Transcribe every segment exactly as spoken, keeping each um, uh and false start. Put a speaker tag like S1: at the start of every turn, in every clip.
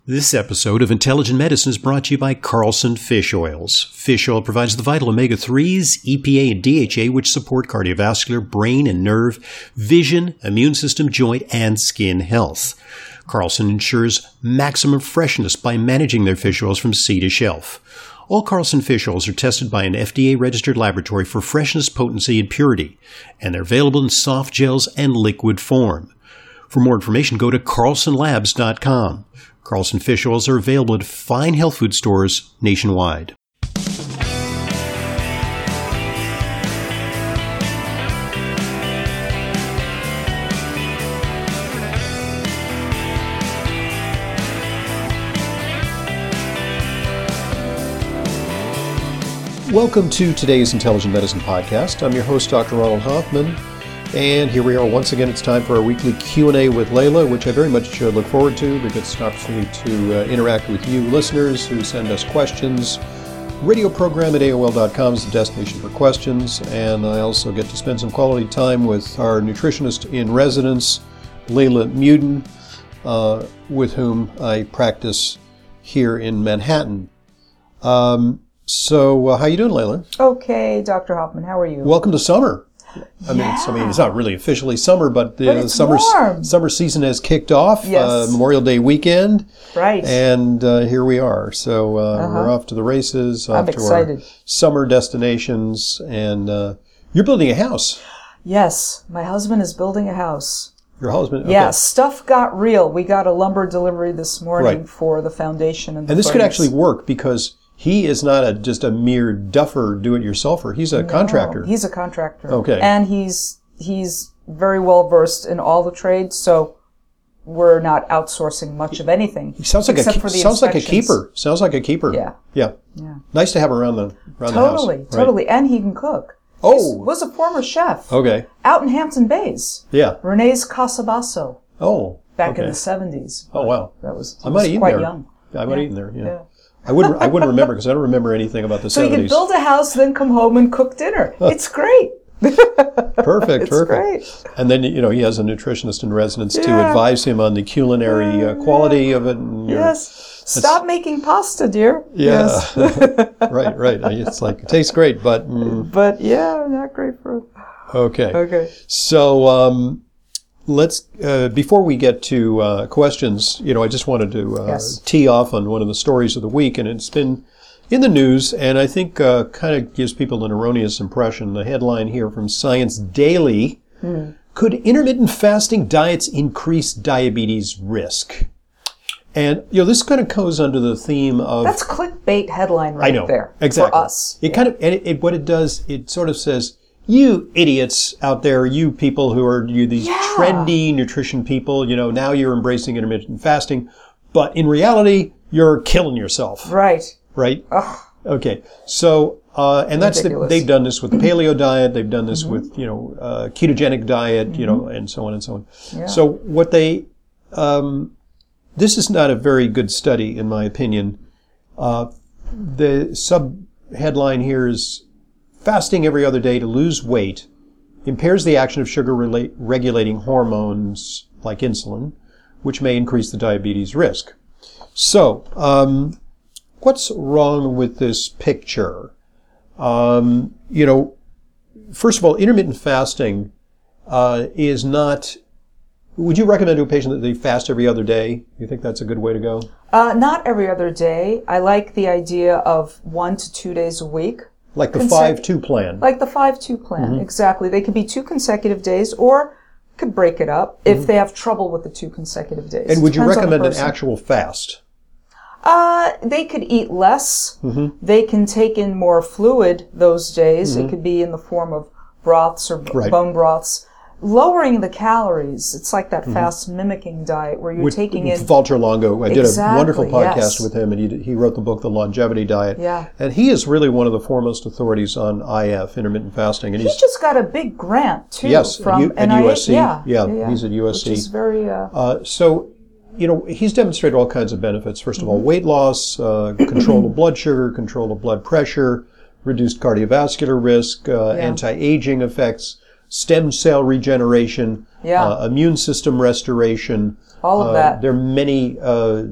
S1: This episode of Intelligent Medicine is brought to you by Carlson Fish Oils. Fish oil provides the vital omega threes, E P A, and D H A, which support cardiovascular, brain and nerve, vision, immune system, joint, and skin health. Carlson ensures maximum freshness by managing their fish oils from sea to shelf. All Carlson fish oils are tested by an F D A-registered laboratory for freshness, potency, and purity, and they're available in soft gels and liquid form. For more information, go to carlson labs dot com. Carlson fish oils are available at fine health food stores nationwide. Welcome to today's Intelligent Medicine Podcast. I'm your host, Doctor Ronald Hoffman. And here we are once again. It's time for our weekly Q and A with Layla, which I very much uh, look forward to because it's an opportunity to uh, interact with you listeners who send us questions. Radio program at A O L dot com is the destination for questions. And I also get to spend some quality time with our nutritionist in residence, Layla Muden, uh, with whom I practice here in Manhattan. Um, so uh, how you doing, Layla?
S2: Okay, Doctor Hoffman, how are you?
S1: Welcome to summer. I mean,
S2: yeah.
S1: it's, I mean, it's not really officially summer, but the
S2: but it's
S1: summer
S2: warm.
S1: summer season has kicked off.
S2: Yes.
S1: Uh, Memorial Day weekend,
S2: right?
S1: And uh, here we are. So uh,
S2: uh-huh.
S1: we're off to the races, off
S2: I'm
S1: to
S2: excited.
S1: our summer destinations, and uh, you're building a house.
S2: Yes, my husband is building a house.
S1: Your husband? Okay.
S2: Yeah, stuff got real. We got a lumber delivery this morning
S1: Right.
S2: for the foundation and the
S1: and this could
S2: furnace.
S1: actually work because he is not a, just a mere duffer do-it-yourselfer. He's a
S2: No,
S1: contractor.
S2: He's a contractor.
S1: Okay.
S2: And he's he's very well versed in all the trades, so we're not outsourcing much of anything.
S1: He sounds like
S2: except
S1: a
S2: for the
S1: sounds like a
S2: inspections.
S1: keeper. Sounds like a keeper.
S2: Yeah.
S1: Yeah.
S2: Yeah.
S1: Nice to have around the around
S2: Totally,
S1: the house.
S2: totally. And he can cook.
S1: Oh.
S2: He was a former chef.
S1: Okay.
S2: Out in Hampton Bays.
S1: Yeah.
S2: Renee's Casabasso.
S1: Oh.
S2: Back
S1: okay.
S2: in the seventies.
S1: Oh wow.
S2: That was,
S1: I
S2: was
S1: might have eaten
S2: quite
S1: there.
S2: young.
S1: I might have
S2: Yeah.
S1: eaten there. Yeah.
S2: Yeah.
S1: I wouldn't. I wouldn't remember because I don't remember anything about the
S2: So
S1: seventies.
S2: you can build a house, then come home and cook dinner. It's great.
S1: Perfect.
S2: It's
S1: perfect.
S2: great.
S1: And then you know he has a nutritionist in residence to
S2: Yeah.
S1: advise him on the culinary uh, quality of it. And your-
S2: Yes. Stop making pasta, dear.
S1: Yeah.
S2: Yes.
S1: right. Right. It's like it tastes great, but mm,
S2: But yeah, not great for.
S1: okay.
S2: Okay.
S1: So um, let's uh, before we get to uh, questions, you know, I just wanted to uh,
S2: Yes.
S1: tee off on one of the stories of the week, and it's been in the news, and I think uh, kind of gives people an erroneous impression. The headline here from Science Daily:
S2: Hmm.
S1: Could intermittent fasting diets increase diabetes risk? And you know, this kind of goes under the theme of
S2: That's clickbait headline right
S1: I know
S2: there
S1: exactly.
S2: for us.
S1: It kind of and it, it, what it does, it sort of says, you idiots out there, you people who are you these
S2: Yeah.
S1: trendy nutrition people, you know, now you're embracing intermittent fasting, but in reality, you're killing yourself,
S2: Right.
S1: right?
S2: Ugh.
S1: Okay, so uh, and that's the,
S2: Ridiculous.
S1: they've done this with the paleo diet, they've done this with you know uh, ketogenic diet, mm-hmm. you know, and so on and so on.
S2: Yeah.
S1: So what they um, this is not a very good study, in my opinion. Uh, the sub headline here is: fasting every other day to lose weight impairs the action of sugar rela- regulating hormones like insulin, which may increase the diabetes risk. So, um, what's wrong with this picture? Um, you know, first of all, intermittent fasting uh, is not. Would you recommend to a patient that they fast every other day? You think that's a good way to go?
S2: Uh, not every other day. I like the idea of one to two days a week.
S1: Like the
S2: Consec-
S1: five two plan.
S2: Like the five two plan,
S1: Mm-hmm.
S2: exactly. They could be two consecutive days, or could break it up if they have trouble with the two consecutive days.
S1: And would you
S2: Depends on the
S1: recommend an
S2: person.
S1: actual fast?
S2: Uh, they could eat less.
S1: Mm-hmm.
S2: They can take in more fluid those days. It could be in the form of broths or b-
S1: Right.
S2: bone broths. Lowering the calories, it's like that fast mimicking diet where you're
S1: With,
S2: taking
S1: with
S2: in...
S1: Walter Longo. I did a wonderful
S2: Exactly,
S1: podcast
S2: yes.
S1: with him, and he, he wrote the book, The Longevity Diet.
S2: Yeah.
S1: And he is really one of the foremost authorities on I F, intermittent fasting. And
S2: He
S1: he's
S2: just got a big grant, too,
S1: Yes, at
S2: from
S1: U- at
S2: N I H.
S1: U S C.
S2: Yeah,
S1: Yeah, he's at U S C.
S2: Which is very... Uh,
S1: Uh, so, you know, he's demonstrated all kinds of benefits. First of all, weight loss, uh, control of blood sugar, control of blood pressure, reduced cardiovascular risk, uh,
S2: Yeah.
S1: anti-aging effects, stem cell regeneration,
S2: Yeah.
S1: uh, immune system restoration.
S2: all of
S1: Uh,
S2: that.
S1: There are many uh,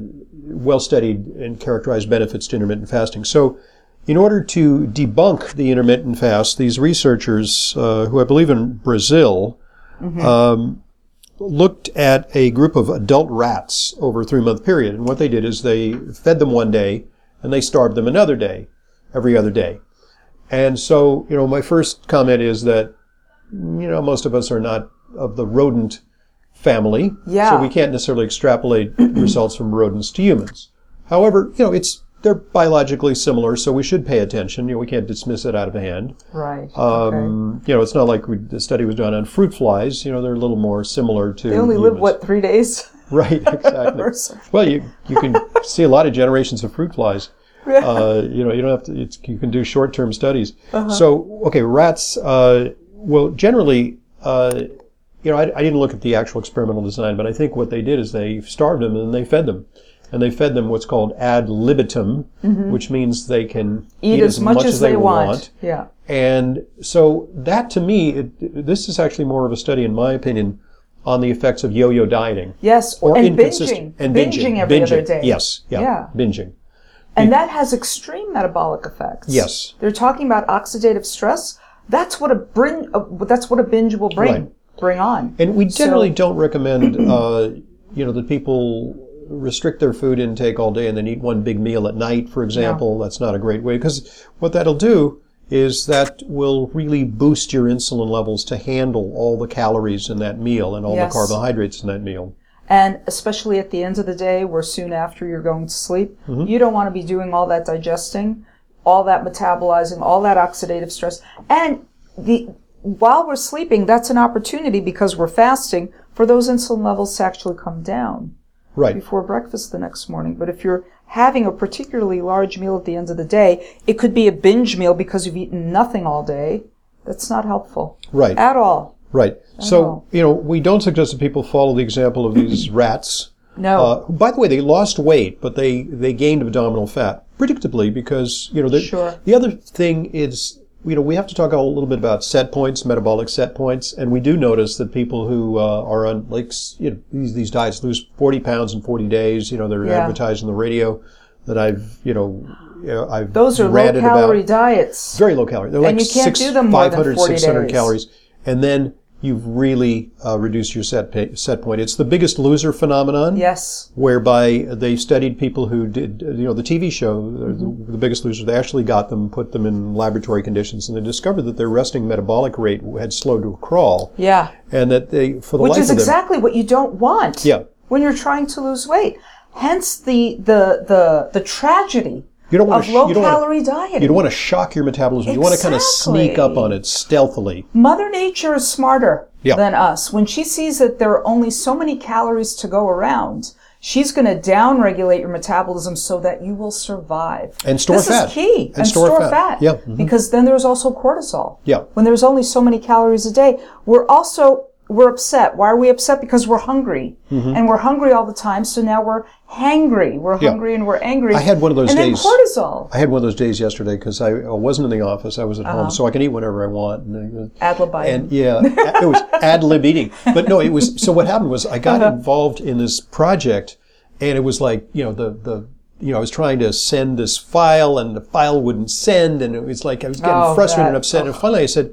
S1: well-studied and characterized benefits to intermittent fasting. So in order to debunk the intermittent fast, these researchers, uh, who I believe in Brazil, mm-hmm. um, looked at a group of adult rats over a three-month period. And what they did is they fed them one day, and they starved them another day, every other day. And so, you know, my first comment is that, you know, most of us are not of the rodent family.
S2: Yeah.
S1: So we can't necessarily extrapolate results from rodents to humans. However, you know, it's they're biologically similar, so we should pay attention. You know, we can't dismiss it out of hand.
S2: Right.
S1: Um, okay. You know, it's not like we, the study was done on fruit flies. You know, they're a little more similar to
S2: They only
S1: humans.
S2: live, what, three days?
S1: Right, exactly. Well, you you can see a lot of generations of fruit flies. Uh, you know, you don't have to, it's, you can do short-term studies. Uh-huh. So, okay, rats, uh, well, generally, uh, you know, I, I didn't look at the actual experimental design, but I think what they did is they starved them and they fed them. And they fed them what's called ad libitum, mm-hmm. which means they can
S2: eat, eat as, as much, much as, as they, they want. want. Yeah.
S1: And so that, to me, it, this is actually more of a study, in my opinion, on the effects of yo-yo dieting.
S2: Yes,
S1: or
S2: and binging.
S1: And
S2: binging. Binging every
S1: binging.
S2: other day.
S1: Yes, yeah, yeah. binging.
S2: And that has extreme metabolic effects.
S1: Yes.
S2: They're talking about oxidative stress. That's what a bring. Uh, that's what a binge will bring
S1: right.
S2: bring on.
S1: And we generally
S2: so,
S1: don't recommend, uh, you know, that people restrict their food intake all day and then eat one big meal at night, for example. No. That's not a great way, because what that'll do is that will really boost your insulin levels to handle all the calories in that meal and all yes. the carbohydrates in that meal.
S2: And especially at the end of the day, or soon after you're going to sleep, mm-hmm. you don't want to be doing all that digesting, all that metabolizing, all that oxidative stress. And the while we're sleeping, that's an opportunity, because we're fasting, for those insulin levels to actually come down.
S1: Right.
S2: Before breakfast the next morning. But if you're having a particularly large meal at the end of the day, it could be a binge meal because you've eaten nothing all day. That's not helpful.
S1: Right.
S2: At all.
S1: Right.
S2: At
S1: so,
S2: all.
S1: you know, we don't suggest that people follow the example of these rats.
S2: No.
S1: Uh, by the way, they lost weight, but they, they gained abdominal fat, predictably, because, you know,
S2: sure.
S1: the other thing is, you know, we have to talk a little bit about set points, metabolic set points, and we do notice that people who uh, are on, like, you know, these, these diets lose forty pounds in forty days. You know, they're
S2: yeah.
S1: advertised on the radio that I've, you know, you know I've
S2: Those are low-calorie diets.
S1: Very low calorie. They're
S2: and
S1: like
S2: you can't
S1: six,
S2: do them more
S1: five hundred,
S2: than forty
S1: six hundred
S2: days.
S1: calories. And then you've really uh, reduced your set pay, set point. It's the Biggest Loser phenomenon.
S2: Yes.
S1: Whereby they studied people who did, you know, the T V show, mm-hmm. the, the Biggest Loser. They actually got them, put them in laboratory conditions, and they discovered that their resting metabolic rate had slowed to a crawl.
S2: Yeah.
S1: And that they, for the
S2: Which
S1: life
S2: is
S1: of them,
S2: exactly what you don't want.
S1: Yeah.
S2: When you're trying to lose weight. Hence the the the the tragedy.
S1: You don't want
S2: of
S1: to sh-
S2: low-calorie dieting.
S1: You don't want to shock your metabolism.
S2: Exactly.
S1: You want to kind of sneak up on it stealthily.
S2: Mother Nature is smarter
S1: yeah.
S2: than us. When she sees that there are only so many calories to go around, she's going to downregulate your metabolism so that you will survive.
S1: And store
S2: this
S1: fat.
S2: This is key.
S1: And,
S2: and
S1: store,
S2: store
S1: fat.
S2: fat.
S1: Yeah. Mm-hmm.
S2: Because then there's also cortisol.
S1: Yeah.
S2: When there's only so many calories a day, we're also... We're upset. Why are we upset? Because we're hungry. Mm-hmm. And we're hungry all the time, so now we're hangry. We're
S1: yeah.
S2: hungry and we're angry.
S1: I had one of those
S2: and
S1: days.
S2: And then cortisol.
S1: I had one of those days yesterday because I wasn't in the office. I was at
S2: uh-huh.
S1: home, so I can eat whenever I want. And,
S2: ad lib
S1: And yeah, it was ad lib eating. But no, it was, so what happened was I got uh-huh. involved in this project, and it was like, you know, the, the, you know, I was trying to send this file, and the file wouldn't send, and it was like I was getting
S2: oh,
S1: frustrated
S2: that.
S1: and upset.
S2: Oh.
S1: And finally I said,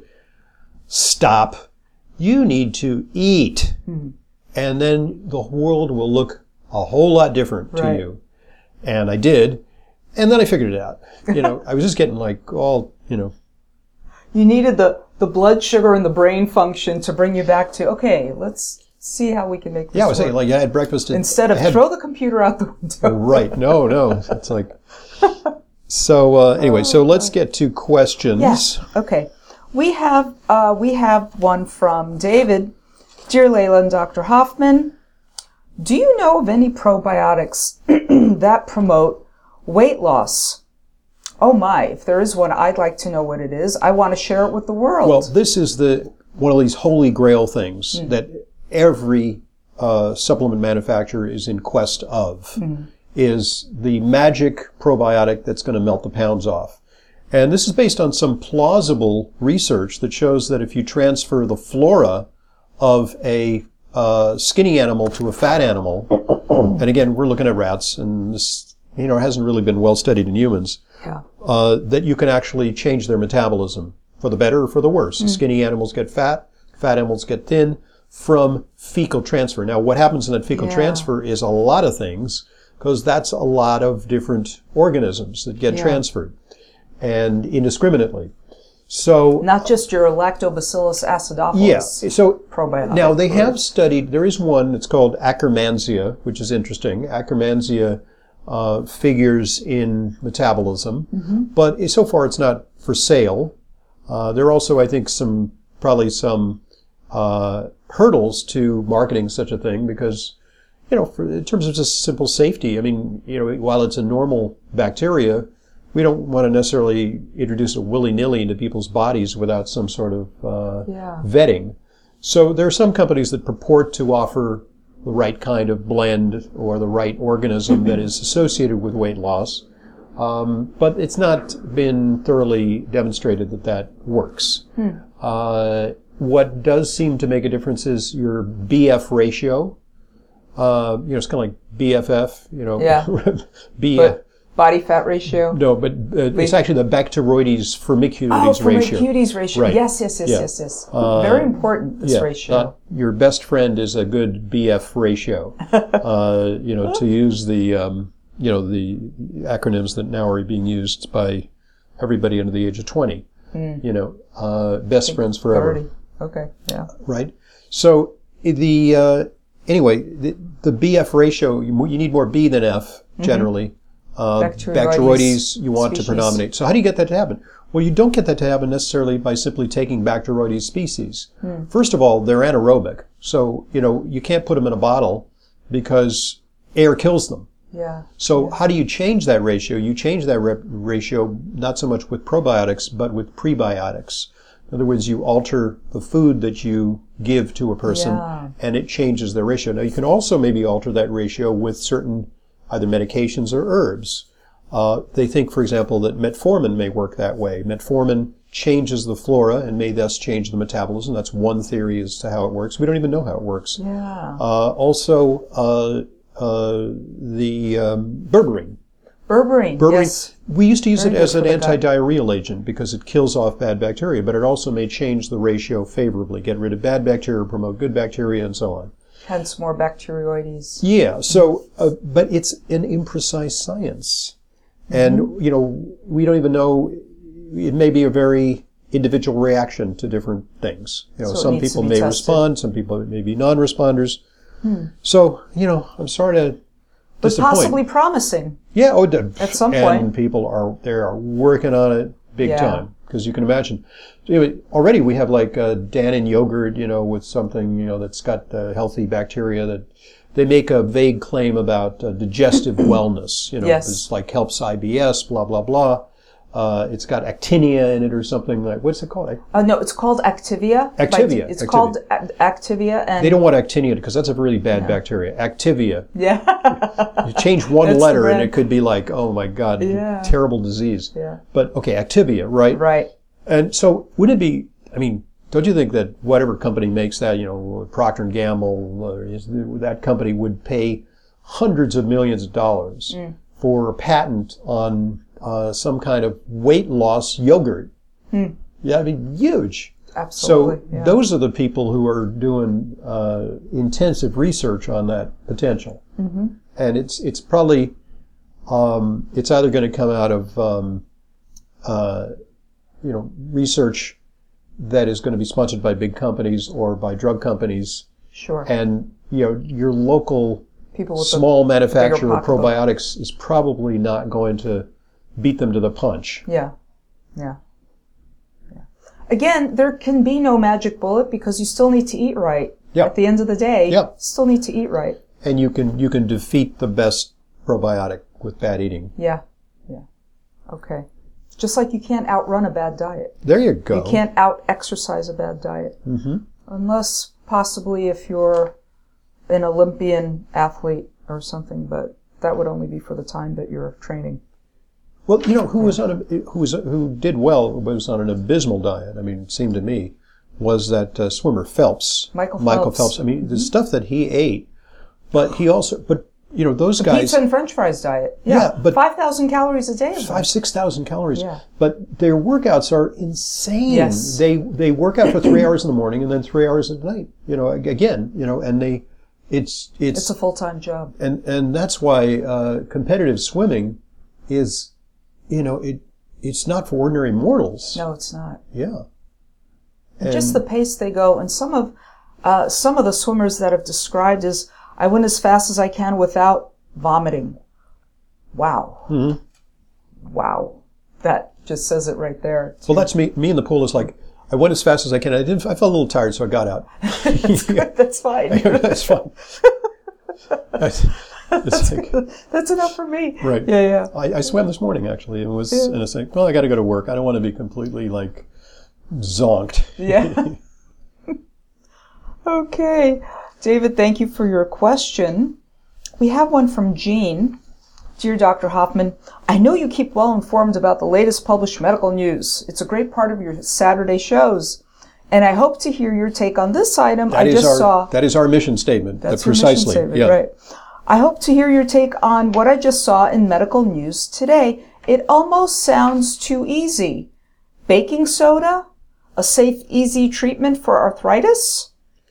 S1: stop. You need to eat.
S2: Hmm.
S1: And then the world will look a whole lot different
S2: right.
S1: to you. And I did. And then I figured it out. You know, I was just getting like all, you know.
S2: You needed the, the blood sugar and the brain function to bring you back to, okay, let's see how we can make this
S1: Yeah, I was
S2: work.
S1: saying, like, I had breakfast. At,
S2: Instead of
S1: had,
S2: throw the computer out the window.
S1: Right. No, no. It's like. So, uh, anyway, so let's get to questions.
S2: Yes. Okay. We have uh, we have one from David. Dear Layla and Doctor Hoffman, do you know of any probiotics that promote weight loss? Oh my, if there is one, I'd like to know what it is. I want to share it with the world.
S1: Well, this is the one of these holy grail things mm. that every uh, supplement manufacturer is in quest of, mm. is the magic probiotic that's going to melt the pounds off. And this is based on some plausible research that shows that if you transfer the flora of a uh, skinny animal to a fat animal, and again, we're looking at rats, and this, you know, hasn't really been well studied in humans,
S2: Yeah.
S1: uh, that you can actually change their metabolism for the better or for the worse.
S2: Mm.
S1: Skinny animals get fat, fat animals get thin from fecal transfer. Now, what happens in that fecal
S2: Yeah.
S1: transfer is a lot of things, because that's a lot of different organisms that get
S2: Yeah.
S1: transferred, and indiscriminately. So,
S2: Not just your Lactobacillus acidophilus
S1: yeah, so
S2: probiotic.
S1: now they have studied, there is one that's called Akkermansia, which is interesting. Akkermansia uh, figures in metabolism,
S2: Mm-hmm.
S1: but so far it's not for sale. Uh, there are also, I think, some, probably some uh, hurdles to marketing such a thing because, you know, for, in terms of just simple safety, I mean, you know, while it's a normal bacteria, we don't want to necessarily introduce it willy-nilly into people's bodies without some sort of uh,
S2: Yeah.
S1: vetting. So there are some companies that purport to offer the right kind of blend or the right organism that is associated with weight loss, um, but it's not been thoroughly demonstrated that that works.
S2: Hmm.
S1: Uh, what does seem to make a difference is your B F ratio. Uh, you know, it's kind of like B F F, you know.
S2: Yeah.
S1: B
S2: But body fat ratio.
S1: No, but uh, it's actually the Bacteroides firmicutes
S2: Oh,
S1: ratio.
S2: Firmicutes ratio.
S1: Right.
S2: Yes, yes, yes,
S1: Yeah.
S2: yes, yes.
S1: Uh,
S2: Very important, this
S1: yeah,
S2: ratio.
S1: uh, your best friend is a good B F ratio. uh, you know, to use the, um, you know, the acronyms that now are being used by everybody under the age of twenty.
S2: Mm.
S1: You know, uh, best friends forever.
S2: thirty. Okay, yeah.
S1: Right? So, the, uh, anyway, the, the B F ratio, you, you need more B than F, generally. Mm-hmm. Uh,
S2: Bacteroides
S1: Bacteroides you want
S2: species.
S1: to predominate. So how do you get that to happen? Well, you don't get that to happen necessarily by simply taking Bacteroides species.
S2: Hmm.
S1: First of all, they're anaerobic. So, you know, you can't put them in a bottle because air kills them.
S2: Yeah.
S1: So how do you change that ratio? You change that rep- ratio not so much with probiotics, but with prebiotics. In other words, you alter the food that you give to a person,
S2: Yeah.
S1: and it changes their ratio. Now, you can also maybe alter that ratio with certain either medications or herbs. Uh, they think, for example, that metformin may work that way. Metformin changes the flora and may thus change the metabolism. That's one theory as to how it works. We don't even know how it works.
S2: Yeah.
S1: Uh, also, uh, uh, the um, berberine.
S2: Berberine.
S1: Berberine.
S2: Yes.
S1: We used to use
S2: Very
S1: it
S2: good
S1: as
S2: for
S1: an
S2: the gut.
S1: anti-diarrheal agent because it kills off bad bacteria, but it also may change the ratio favorably, get rid of bad bacteria, promote good bacteria, and so on.
S2: Hence more Bacteroides.
S1: Yeah, so, uh, but it's an imprecise science. And,
S2: Mm-hmm.
S1: you know, we don't even know, it may be a very individual reaction to different things. You know,
S2: So it
S1: some
S2: needs to
S1: people
S2: be
S1: may
S2: tested.
S1: respond, some people may be non-responders.
S2: Hmm.
S1: So, you know, I'm sorry to
S2: But
S1: disappoint.
S2: possibly promising.
S1: Yeah, oh, d-
S2: At some
S1: and
S2: point.
S1: people are, they are working on it big
S2: Yeah.
S1: time. Because you can imagine, anyway, already we have like uh, Dannon yogurt, you know, with something, you know, that's got uh, healthy bacteria that they make a vague claim about uh, digestive wellness. You know,
S2: Yes.
S1: it's like helps I B S, blah, blah, blah. Uh, it's got actinia in it or something like, what's it called?
S2: Uh, no, it's called Activia. By-
S1: Activia,
S2: It's
S1: Activia.
S2: called A- Activia. And
S1: They don't want actinia because that's a really bad bacteria. Activia.
S2: Yeah.
S1: You change one
S2: That's the
S1: letter and
S2: red-
S1: it could be like, oh my God,
S2: Yeah.
S1: terrible disease.
S2: Yeah.
S1: But okay, Activia, right?
S2: Right.
S1: And so, wouldn't it be? I mean, don't you think that whatever company makes that, you know, Procter and Gamble, or is, that company would pay hundreds of millions of dollars
S2: Mm.
S1: for a patent on uh, some kind of weight loss yogurt?
S2: Hmm.
S1: Yeah, I mean, huge.
S2: Absolutely.
S1: So
S2: yeah.
S1: those are the people who are doing uh, intensive research on that potential,
S2: Mm-hmm.
S1: and it's it's probably um, it's either going to come out of um, uh, you know, research that is going to be sponsored by big companies or by drug companies,
S2: Sure.
S1: and you know, your local
S2: People with
S1: small
S2: the
S1: manufacturer of
S2: pocketbook.
S1: probiotics is probably not going to beat them to the punch.
S2: Yeah. Yeah. Yeah. Again, there can be no magic bullet because you still need to eat right.
S1: Yeah.
S2: At the end of the day,
S1: Yeah.
S2: you still need to eat right.
S1: And you can you can defeat the best probiotic with bad eating.
S2: Yeah. Yeah. Okay. Just like you can't outrun a bad diet.
S1: There you go.
S2: You can't out-exercise a bad diet.
S1: Mm-hmm.
S2: Unless possibly if you're an Olympian athlete or something, but that would only be for the time that you're training.
S1: Well, you know, who was on a, who was who did well was on an abysmal diet. I mean, it seemed to me was that uh, swimmer Phelps,
S2: Michael
S1: Michael
S2: Phelps.
S1: Phelps. I mean, the stuff that he ate, but he also, but you know, those
S2: the
S1: guys...
S2: pizza and French fries diet. Yeah,
S1: Yeah, but...
S2: five thousand calories a day.
S1: Five, six thousand calories.
S2: Yeah.
S1: But their workouts are insane.
S2: Yes.
S1: They they work out for three hours in the morning and then three hours at night. You know, again, you know, and they... It's... It's,
S2: it's a full-time job.
S1: And, and that's why uh, competitive swimming is, you know, it it's not for ordinary mortals.
S2: No, it's not.
S1: Yeah.
S2: And just the pace they go. And some of uh, some of the swimmers that have described is, I went as fast as I can without vomiting. Wow.
S1: Mm-hmm.
S2: Wow. That just says it right there.
S1: Well, that's me. Me in the pool is like, I went as fast as I can. I didn't. I felt a little tired, so I got out.
S2: That's good. That's fine.
S1: That's fine. That's,
S2: That's,
S1: like,
S2: that's enough for me.
S1: Right.
S2: Yeah, yeah.
S1: I, I swam this morning, actually. It was,
S2: Yeah.
S1: and it's like, well, I got to go to work. I don't want to be completely, like, zonked.
S2: Yeah. Okay. David, thank you for your question. We have one from Jean. Dear Doctor Hoffman, I know you keep well informed about the latest published medical news. It's a great part of your Saturday shows. And I hope to hear your take on this item
S1: That
S2: I
S1: is
S2: just
S1: our,
S2: saw.
S1: That is our mission statement.
S2: That's
S1: uh,
S2: your mission
S1: precisely.
S2: statement,
S1: Yeah.
S2: right. I hope to hear your take on what I just saw in medical news today. It almost sounds too easy. Baking soda? A safe, easy treatment for arthritis?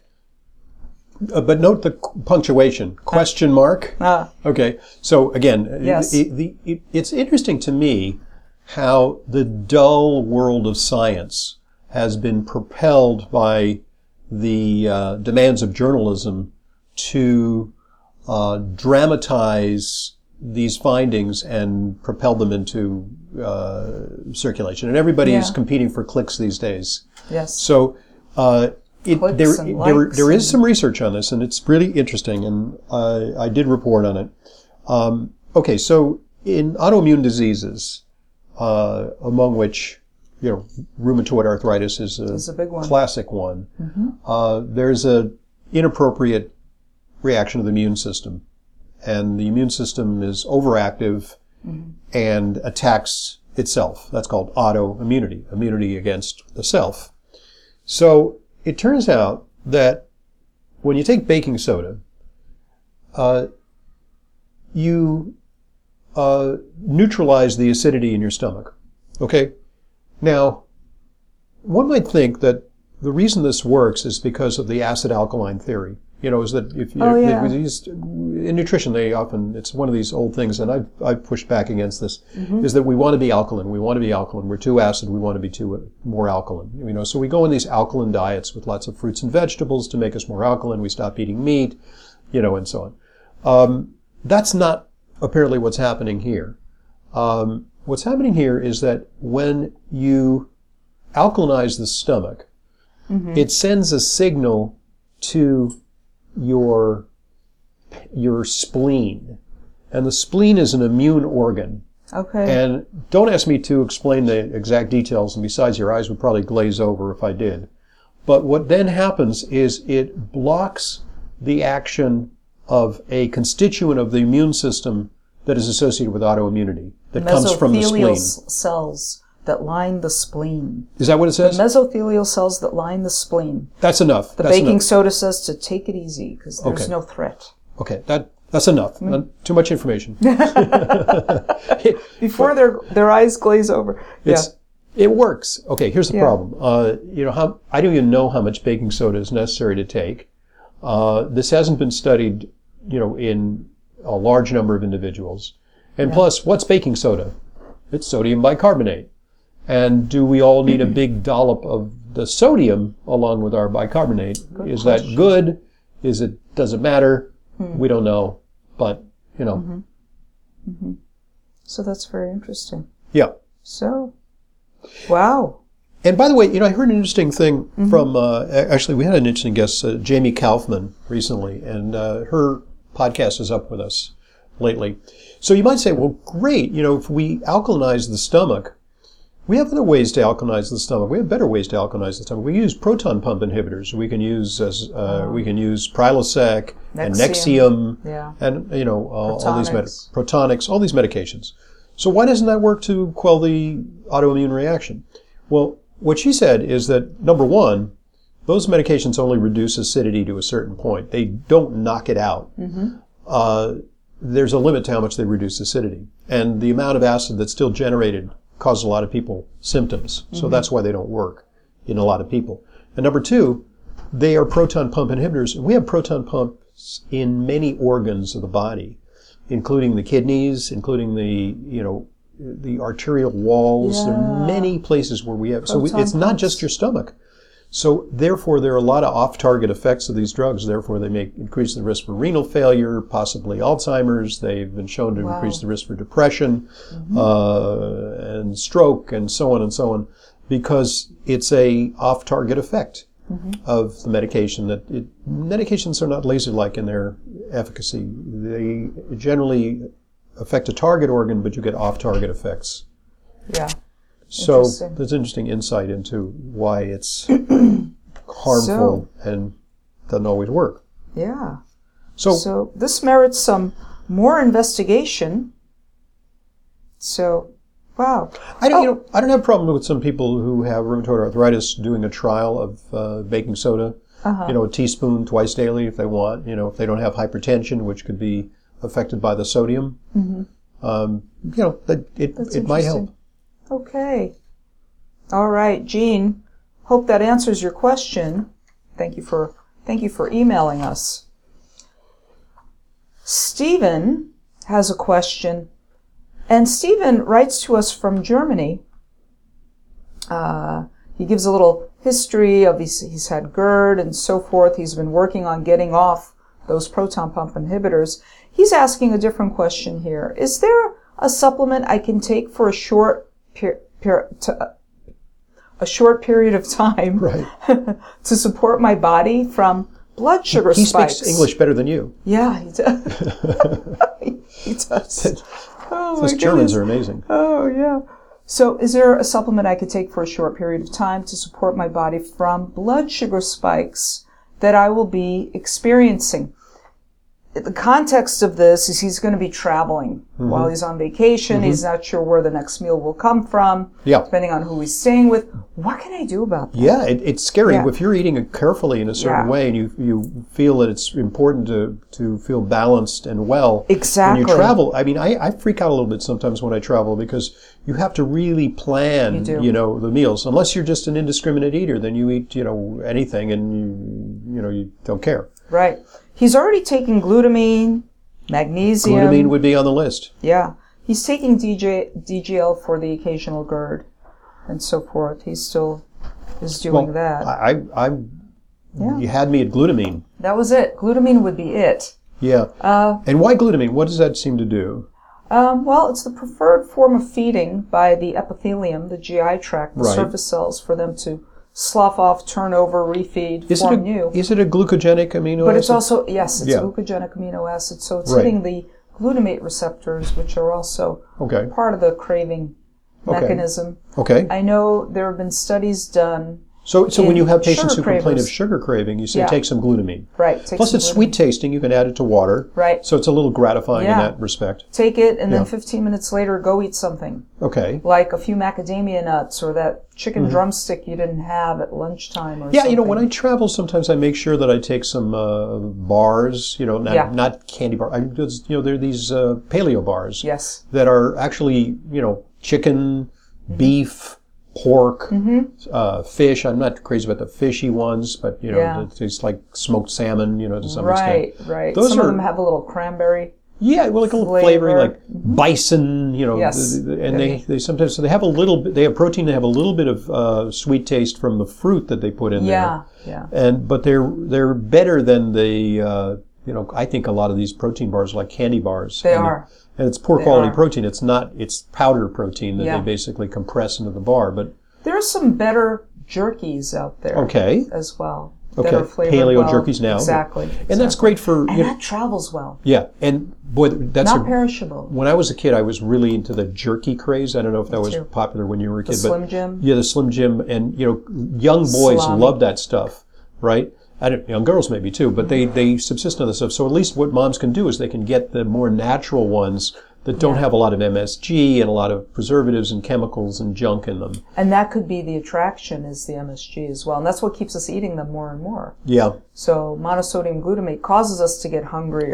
S1: Uh, but note the punctuation. Question mark.
S2: Ah.
S1: Okay. So again,
S2: Yes.
S1: it, the, it, it's interesting to me how the dull world of science has been propelled by the uh, demands of journalism to uh, dramatize these findings and propel them into uh, circulation. And everybody is
S2: Yeah.
S1: competing for clicks these days.
S2: Yes.
S1: So uh, it,
S2: Clicks
S1: there,
S2: and
S1: there,
S2: likes
S1: there is
S2: and-
S1: some research on this, and it's really interesting, and uh, I did report on it. Um, okay, so in autoimmune diseases, uh, among which, you know, rheumatoid arthritis is a,
S2: It's a big one.
S1: classic one, uh, there's a inappropriate reaction of the immune system, and the immune system is overactive and attacks itself. That's called autoimmunity, immunity against the self. So it turns out that when you take baking soda, uh, you uh, neutralize the acidity in your stomach. Okay? Now, one might think that the reason this works is because of the acid-alkaline theory. You know, is that if you,
S2: Oh, yeah.
S1: these, in nutrition, they often, it's one of these old things, and I've, I've pushed back against this, is that we want to be alkaline. We want to be alkaline. We're too acid. We want to be too uh, more alkaline. You know, so we go on these alkaline diets with lots of fruits and vegetables to make us more alkaline. We stop eating meat, you know, and so on. Um, that's not apparently what's happening here. Um, what's happening here is that when you alkalinize the stomach, it sends a signal to your your spleen, and the spleen is an immune organ.
S2: Okay.
S1: And don't ask me to explain the exact details, and besides, your eyes would probably glaze over if I did. But what then happens is it blocks the action of a constituent of the immune system that is associated with autoimmunity, that comes from the
S2: Mesothelial
S1: spleen.
S2: s- cells that line the spleen.
S1: Is that what it says?
S2: Mesothelial cells that line the spleen.
S1: That's enough.
S2: The
S1: That's
S2: baking
S1: enough.
S2: soda says to take it easy because there's
S1: Okay.
S2: no threat.
S1: Okay, that that's enough. Not too much information.
S2: Before their their eyes glaze over.
S1: It's,
S2: yeah.
S1: It works. Okay, here's the
S2: Yeah.
S1: problem. Uh, you know, how, I don't even know how much baking soda is necessary to take. Uh, this hasn't been studied, you know, in a large number of individuals. And plus, what's baking soda? It's sodium bicarbonate. And do we all need a big dollop of the sodium along with our bicarbonate?
S2: Good
S1: is
S2: question.
S1: that good? Is it, does it matter? We don't know. But, you know,
S2: Mm-hmm. Mm-hmm. So that's very interesting.
S1: yeah.
S2: So, wow.
S1: And by the way, you know, I heard an interesting thing from, uh, a- actually, we had an interesting guest, uh, Jamie Kaufman, recently, and uh, her podcast is up with us lately. So you might say, well, great, you know, if we alkalinize the stomach, we have other ways to alkalinize the stomach. We have better ways to alkalinize the stomach. We use proton pump inhibitors. We can use as uh, we can use Prilosec and
S2: Nexium.
S1: Nexium,
S2: Yeah.
S1: and you know all, all these med-
S2: Protonics.
S1: protonics, all these medications. So why doesn't that work to quell the autoimmune reaction? Well, what she said is that number one, those medications only reduce acidity to a certain point. They don't knock it out. Uh, there's a limit to how much they reduce acidity. And the amount of acid that's still generated causes a lot of people symptoms. So mm-hmm. that's why they don't work in a lot of people. And number two, they are proton pump inhibitors. We have proton pumps in many organs of the body, including the kidneys, including the, you know, the arterial walls.
S2: Yeah.
S1: There are many places where we have,
S2: proton
S1: so we, it's not
S2: pumps.
S1: just your stomach. So therefore, there are a lot of off-target effects of these drugs. Therefore, they may increase the risk for renal failure, possibly Alzheimer's. They've been shown to
S2: Wow.
S1: increase the risk for depression, mm-hmm. uh, and stroke, and so on and so on, because it's a off-target effect mm-hmm. of the medication. That it, medications are not laser-like in their efficacy. They generally affect a target organ, but you get off-target effects.
S2: Yeah.
S1: So there's interesting insight into why it's harmful so, and doesn't always work.
S2: Yeah.
S1: So,
S2: so this merits some more investigation. So, wow.
S1: I don't,
S2: oh.
S1: you know, I don't have a problem with some people who have rheumatoid arthritis doing a trial of uh, baking soda. Uh-huh. You know, a teaspoon twice daily if they want. You know, if they don't have hypertension, which could be affected by the sodium. Mm-hmm. Um, you know, that it
S2: That's
S1: it might help.
S2: Okay. All right, Jean. Hope that answers your question. Thank you for thank you for emailing us. Stephen has a question, and Stephen writes to us from Germany. Uh, he gives a little history of he's, he's had GERD and so forth. He's been working on getting off those proton pump inhibitors. He's asking a different question here. Is there a supplement I can take for a short Per, per, to, a short period of time
S1: right.
S2: to support my body from blood sugar
S1: he
S2: spikes?
S1: He speaks English better than you.
S2: Yeah, he does. he does. Oh,
S1: Those Germans are amazing.
S2: Oh, yeah. So is there a supplement I could take for a short period of time to support my body from blood sugar spikes that I will be experiencing? The context of this is he's going to be traveling mm-hmm. while he's on vacation. Mm-hmm. He's not sure where the next meal will come from,
S1: yeah.
S2: depending on who he's staying with. What can I do about that?
S1: Yeah, it, it's scary.
S2: Yeah.
S1: If you're eating it carefully in a certain
S2: yeah.
S1: way and you you feel that it's important to, to feel balanced and well.
S2: Exactly.
S1: When you travel, I mean, I, I freak out a little bit sometimes when I travel because you have to really plan,
S2: you, do.
S1: you know, the meals. Unless you're just an indiscriminate eater, then you eat, you know, anything and you, you know, you don't care.
S2: Right. He's already taken glutamine, magnesium.
S1: Glutamine would be on the list.
S2: Yeah. He's taking D J, D G L for the occasional GERD and so forth. He still is doing
S1: well,
S2: that.
S1: I, I,
S2: yeah.
S1: You had me at glutamine.
S2: That was it. Glutamine would be it.
S1: Yeah.
S2: Uh,
S1: and why glutamine? What does that seem to do?
S2: Um, well, it's the preferred form of feeding by the epithelium, the G I tract, the
S1: right.
S2: surface cells, for them to slough off, turn over, refeed,
S1: is
S2: form
S1: it a,
S2: new.
S1: Is it a glucogenic amino
S2: but
S1: acid?
S2: it's also, yes, it's
S1: yeah.
S2: a glucogenic amino acid. So it's
S1: right.
S2: hitting the glutamate receptors, which are also
S1: okay.
S2: part of the craving
S1: okay.
S2: mechanism.
S1: Okay.
S2: I know there have been studies done.
S1: So, so when you have patients who
S2: cravers.
S1: complain of sugar craving, you say
S2: yeah.
S1: take some glutamine.
S2: Right. Take
S1: Plus,
S2: some
S1: it's
S2: glutamine.
S1: sweet tasting. You can add it to water.
S2: Right.
S1: So it's a little gratifying
S2: yeah.
S1: in that respect.
S2: Take it, and
S1: yeah.
S2: then fifteen minutes later, go eat something.
S1: Okay.
S2: Like a few macadamia nuts or that chicken
S1: mm-hmm.
S2: drumstick you didn't have at lunchtime or
S1: yeah,
S2: something.
S1: you know, when I travel, sometimes I make sure that I take some uh, bars, you know, not,
S2: yeah.
S1: not candy bars. I just, you know, there are these uh, paleo bars
S2: yes.
S1: that are actually, you know, chicken, mm-hmm. beef, pork,
S2: mm-hmm.
S1: uh, fish. I'm not crazy about the fishy ones, but, you know,
S2: yeah.
S1: it tastes like smoked salmon, you know, to some
S2: right,
S1: extent.
S2: Right, right.
S1: Those
S2: Some
S1: are,
S2: of them have a little cranberry.
S1: Yeah, well, like a little
S2: flavor.
S1: flavoring, like bison, you know,
S2: yes.
S1: and they, they sometimes, so they have a little bit, they have protein, they have a little bit of uh, sweet taste from the fruit that they put in
S2: yeah,
S1: there.
S2: Yeah,
S1: yeah. And, but they're, they're better than the, uh, you know, I think a lot of these protein bars are like candy bars.
S2: They
S1: and
S2: are.
S1: It, and it's poor
S2: they
S1: quality
S2: are.
S1: protein. It's not, it's powder protein that
S2: yeah.
S1: they basically compress into the bar, but.
S2: There are some better jerkies out there.
S1: Okay.
S2: As well.
S1: Okay,
S2: that are flavored
S1: paleo
S2: well.
S1: jerkies now.
S2: Exactly.
S1: And
S2: exactly.
S1: that's great for...
S2: And
S1: you
S2: that
S1: know,
S2: travels well.
S1: Yeah, and boy, that's...
S2: Not
S1: a,
S2: perishable.
S1: When I was a kid, I was really into the jerky craze. I don't know if that
S2: Me
S1: was
S2: too.
S1: popular when you were a
S2: The
S1: kid.
S2: Slim
S1: but,
S2: Jim?
S1: Yeah, the Slim Jim. And, you know, young boys
S2: Salami.
S1: love that stuff, right? I don't, young girls maybe too, but they, they subsist on this stuff. So at least what moms can do is they can get the more natural ones that don't
S2: yeah.
S1: have a lot of M S G and a lot of preservatives and chemicals and junk in them.
S2: And that could be the attraction, is the M S G as well. And that's what keeps us eating them more and more.
S1: Yeah.
S2: So monosodium glutamate causes us to get hungrier
S1: Yeah.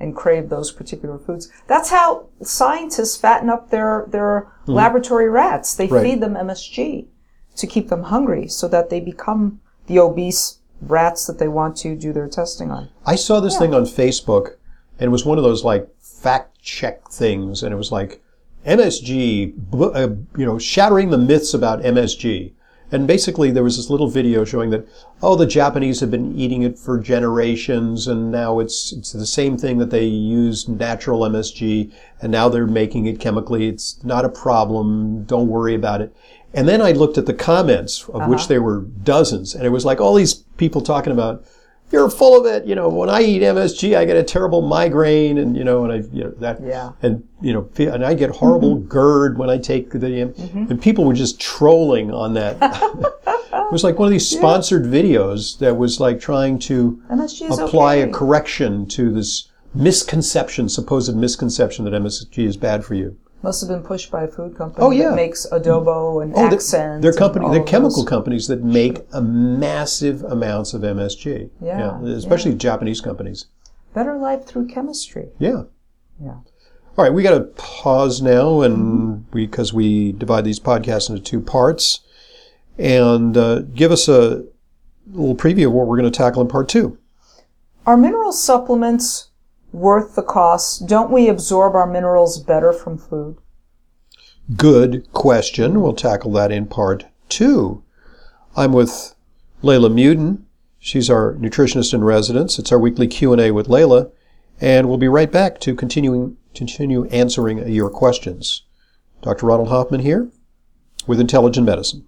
S2: and crave those particular foods. That's how scientists fatten up their, their mm-hmm. laboratory rats. They right. feed them M S G to keep them hungry so that they become the obese rats that they want to do their testing on.
S1: I saw this yeah. thing on Facebook, and it was one of those like fact check things, and it was like M S G, uh, you know, shattering the myths about M S G. And basically there was this little video showing that, oh, the Japanese have been eating it for generations, and now it's it's the same thing that they use natural M S G, and now they're making it chemically. It's not a problem. Don't worry about it. And then I looked at the comments, of uh-huh. which there were dozens, and it was like all these people talking about, you're full of it. You know, when I eat M S G, I get a terrible migraine, and you know, and I, you know, that,
S2: yeah.
S1: and you know, and I get horrible mm-hmm. GERD when I take the, mm-hmm. and people were just trolling on that. It was like one of these sponsored yeah. videos that was like trying to apply
S2: okay.
S1: a correction to this misconception, supposed misconception that M S G is bad for you.
S2: Must have been pushed by a food company
S1: oh, yeah.
S2: that makes adobo and
S1: oh,
S2: accents.
S1: They're, they're, company, they're chemical
S2: those.
S1: companies that make a massive amounts of M S G.
S2: Yeah,
S1: yeah especially
S2: yeah.
S1: Japanese companies.
S2: Better life through chemistry.
S1: Yeah.
S2: Yeah.
S1: All right, we got to pause now, and mm-hmm. because we divide these podcasts into two parts, and uh, give us a little preview of what we're going to tackle in part two.
S2: Are mineral supplements worth the cost? Don't we absorb our minerals better from food?
S1: Good question. We'll tackle that in part two. I'm with Layla Muden. She's our nutritionist in residence. It's our weekly Q and A with Layla, and we'll be right back to continuing continue answering your questions. Doctor Ronald Hoffman here with Intelligent Medicine.